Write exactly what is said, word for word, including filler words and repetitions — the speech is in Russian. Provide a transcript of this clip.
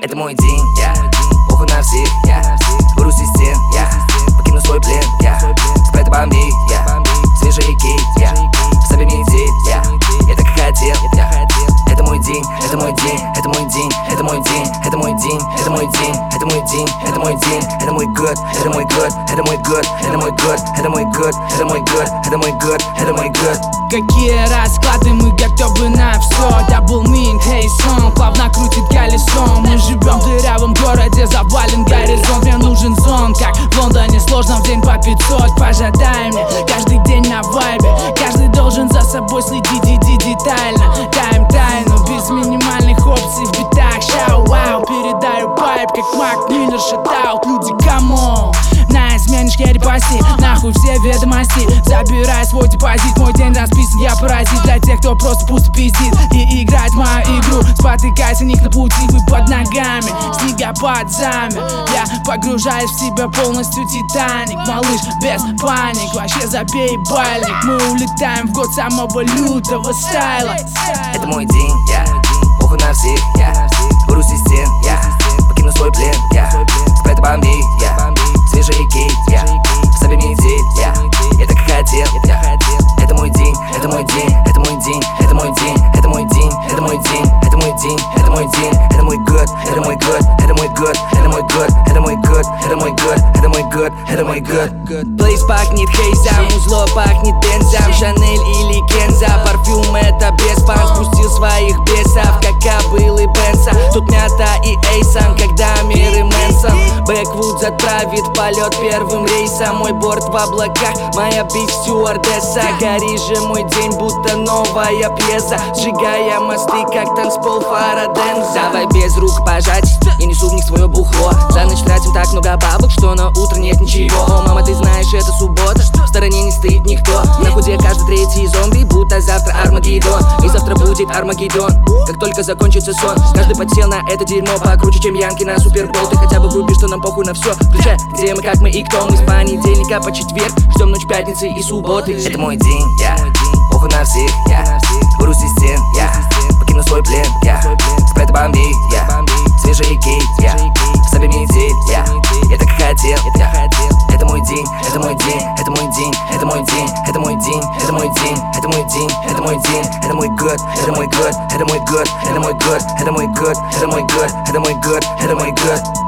Это мой день, я похуй на всех, я вырвусь из стен, я покину свой плен, я спрайт Бомбей, я свежий кейт, я в себе медитейт, я я так хотел, я это мой день, это мой день, это мой день, это мой день, это мой день, это мой день, это мой день, это мой день, это мой год, это мой год, это мой год, это мой год, это мой год, это мой год, это мой год, это мой год. Какие расклады, мы готовы на все. Дабл мин, хей сон, плавно крутит колесом. Мы живем в дырявом городе, завален горизонт. Мне нужен зон, как в Лондоне, сложно в день по пятьсот. Пожадай мне, каждый день на вайбе. Каждый должен за собой следить, иди детально. Тайм тайну, без минимальных опций в битах. Шау, вау, передаю пайп, как Мак Миллер, шатаут. Люди, камон, на изменишке репости, нахуй все ведомости. Забирай свой депозит, мой день расписан, я паразит. Для тех, кто просто пусто пиздит и играть в мою игру. Спотыкайся, них на пути, вы под ногами, снегопад замер. Я погружаюсь в себя полностью, Титаник. Малыш, без паник, вообще забей бальник. Мы улетаем в год самого лютого стайла. Это мой день, я похуй на всех, я вырвусь из стен, я покину свой плен, я спрайт Бомбей, я свежий кейт, я в себе медитейт, я я так хотел, я это мой день, это мой день, это мой день, это мой день, это мой день, это мой день, это мой день, это мой день, это мой год, это мой год, это мой год, это мой год, это мой год, это мой год, это мой год, это мой год. Плейс пахнет хейзом, узло пахнет бензом, Шанель или Кенза, парфюм это без пан. Спустил своих бесов, как кобылы Бенса. Тут мята и Эйсон, когда мир и Мэнсон. Бэквуд отправит полет первым рейсом. Мой борт в облаках, моя биф стюардесса. Гори же мой день, будто новая пьеса, сжигая мосты, как танцпол Фараденза. Давай без рук пожать, я несу в них свое бухло. За ночь тратим так много бабок, что на утро нет ничего. О, мама, ты знаешь, это суббота, в стороне не стоит никто. На худе каждый третий зомби, будто завтра Армагеддон. И завтра будет Армагеддон, как только закончится сон. Каждый подсел на это дерьмо покруче, чем янки на супербол. Ты хотя бы врубишь, что нам похуй на все, включай, где мы, как мы и кто. Мы с понедельника по четверг ждем ночь пятницы и субботы. Это мой день, я похуй на всех, я вырвусь из стен, я покину свой плен, я спрайт Бомбей, я свежий кейт, я в себе медитейт, я я так хотел, я это мой день, это мой день, это мой день, это мой день, это мой день, это мой день, это мой день, это мой день, это мой год, это мой год, это мой год, это мой год, это мой год, это мой год, это мой год, это мой год.